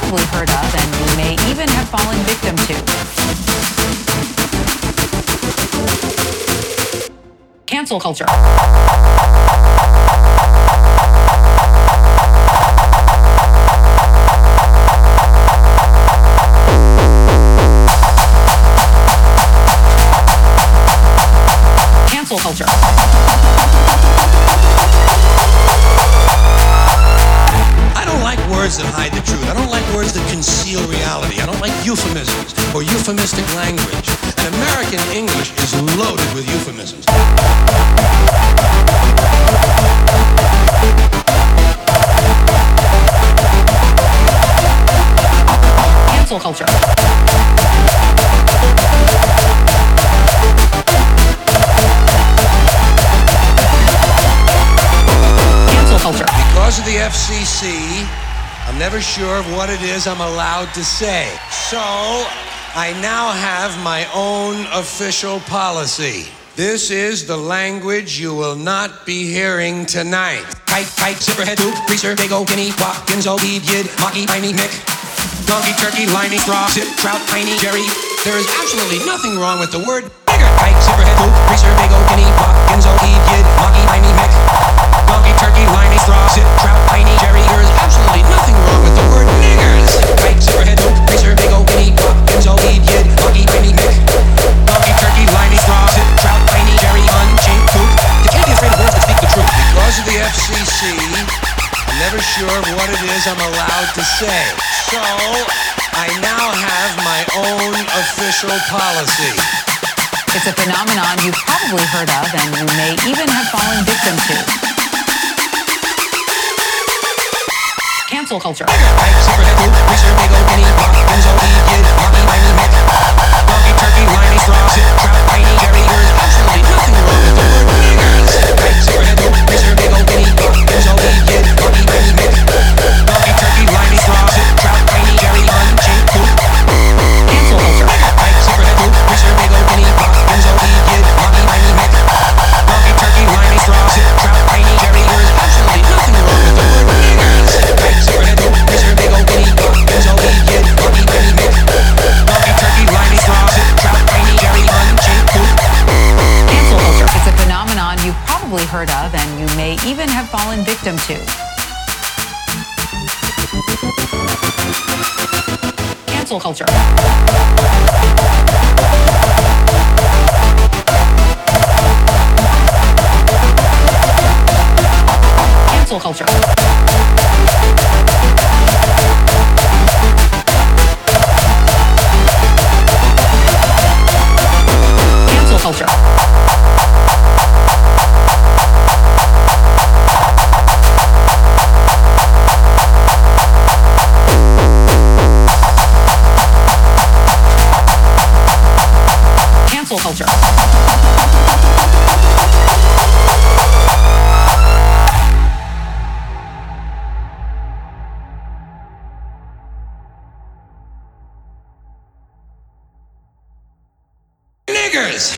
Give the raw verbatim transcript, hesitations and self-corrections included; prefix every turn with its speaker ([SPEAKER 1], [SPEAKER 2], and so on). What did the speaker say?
[SPEAKER 1] probably heard of and you may even have fallen victim to. Cancel culture. Cancel culture.
[SPEAKER 2] I don't like words that hide the truth. I don't like words that conceal reality. I don't like euphemisms or euphemistic language. And American English is loaded with euphemisms.
[SPEAKER 1] Cancel culture. Culture.
[SPEAKER 2] Because of the F C C, I'm never sure of what it is I'm allowed to say. So, I now have my own official policy. This is the language you will not be hearing tonight. Kite, kite, zipperhead, hoop, greaser, dago, guinea, watkins, old, yid, mocky, tiny, mick, donkey, turkey, liney, straw, sip, trout, tiny, jerry. There is absolutely nothing wrong with the word nigger. Kite, zipperhead, hoop, greaser, dago, guinea, watkins, old, yid, mocky, tiny, mick, donkey, turkey, liney, straw, zip, trout, tiny, jerry. There is absolutely nothing wrong with the word niggers. Kite, zipperhead, hoop, greaser, dago, guinea, watkins, old, yid, monkey, tiny, mick, donkey, turkey, liney, straw, zip, trout, tiny, jerry, unchained, coop. You can't be afraid of words that speak the truth. Because of the F C C, I'm never sure of what it is I'm allowed to say. So, I now have my own official policy.
[SPEAKER 1] It's a phenomenon you've probably heard of and you may even have fallen victim to. Cancel culture.
[SPEAKER 2] Kite, zipperhead, hoop, greaser, dago, guinea, watkins, old, yid, monkey, tiny, mick, donkey, turkey, liney, straw, zip, trout, tiny, jerry. There is absolutely nothing wrong with the word niggers. Kite, zipperhead, hoop, greaser, dago, guinea, watkins, old, yid, monkey, tiny, mick, donkey, turkey, liney, straw, zip, trout, tiny, jerry, unchained, coop.
[SPEAKER 1] Cancel culture.
[SPEAKER 2] Kite, zipperhead, hoop, greaser, dago, guinea, watkins, old, yid, monkey, tiny, mick, donkey, turkey, liney, straw, zip, trout, tiny, jerry. There is absolutely nothing wrong with the word niggers. Kite, zipperhead, hoop, greaser, dago, guinea, watkins, old, yid, monkey, tiny, mick, donkey, turkey, liney, straw, zip, trout, tiny, jerry, unchained, coop.
[SPEAKER 1] Cancel culture. It's a phenomenon you've probably heard of and you may even have fallen victim to. Cancel culture. Cancel culture. Cancel culture. Cancel culture.